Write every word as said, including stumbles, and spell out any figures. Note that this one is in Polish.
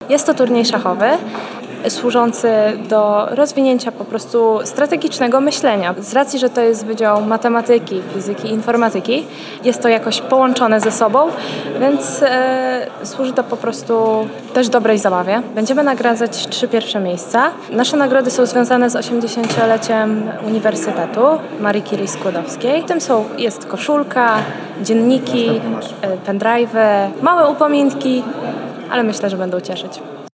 Jest to turniej szachowy, służący do rozwinięcia po prostu strategicznego myślenia. Z racji, że to jest Wydział Matematyki, Fizyki i Informatyki, jest to jakoś połączone ze sobą, więc e, służy to po prostu też dobrej zabawie. Będziemy nagradzać trzy pierwsze miejsca. Nasze nagrody są związane z osiemdziesięcioleciem Uniwersytetu Marii Curie Skłodowskiej. W tym są, jest koszulka, dzienniki, e, pendrive'y, małe upominki, ale myślę, że będą cieszyć.